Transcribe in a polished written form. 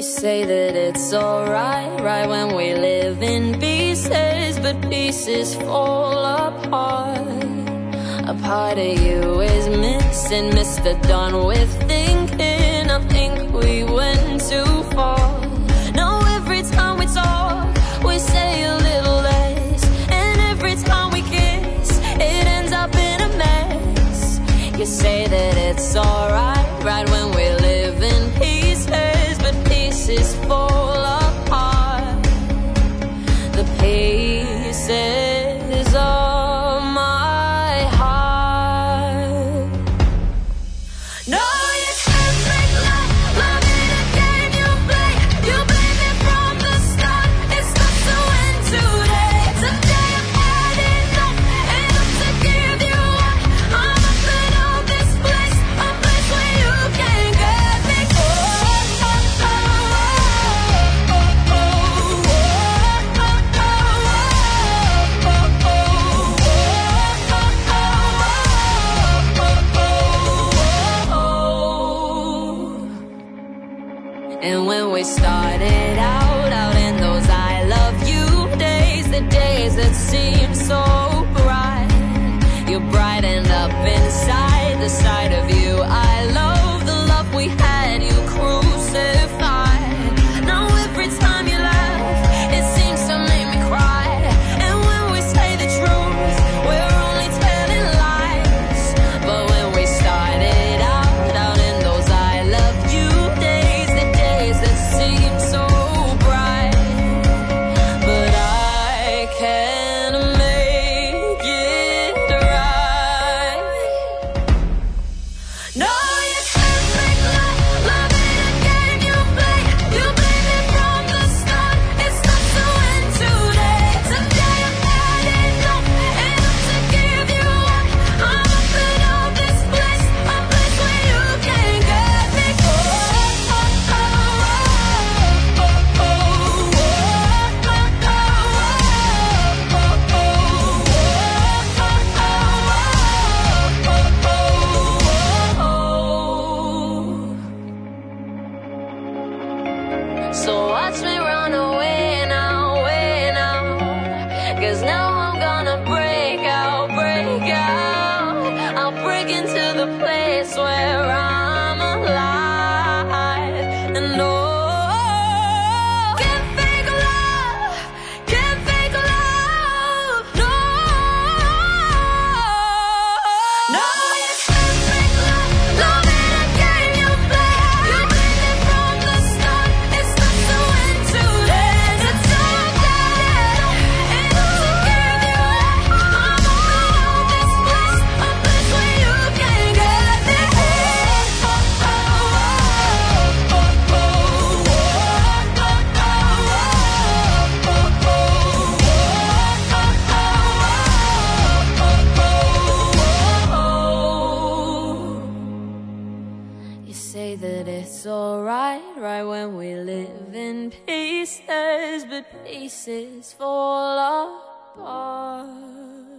You say that it's alright, right when we live in pieces, but pieces fall apart. A part of you is missing, Mr. Done with thinking. I think we went too far. Now every time we talk, we say a little less, and every time we kiss, it ends up in a mess. You say that it's alright, right when we live in pieces, but pieces fall apart. The pieces of my heart. No, you can't make love in a game you play. You blame it from the start. It's not to end today. Today I've had enough, enough to give you up. I'm up and out this place, a place where you can't get me. And when we started out in those I love you days, the days that seemed so bright, you brightened up inside. The sight of you I love, the love we had, you crucified. Now every time you laugh, it seems to make me cry. And when we say the truth, we're only telling lies. But when we started out in those I love you days, the days that seem so bright, but I can't make it right. No, you can't make love in a game you play. You blame it from the start. It's not to end today. Today I've had enough, enough to give you up. I'm up and out this place, a place where you can't get me. So watch me run away now, 'cause now I'm gonna break out, break out. I'll break into the place where I'm alive. And oh, can't fake love, can't fake love, no. No, you can't fake love in a game you play. You blame it from the start. It's not to end today. It's okay, enough to give you up. I'm out this place, a place where you can't get me. You say that it's alright, right when we live in pieces, but pieces fall apart.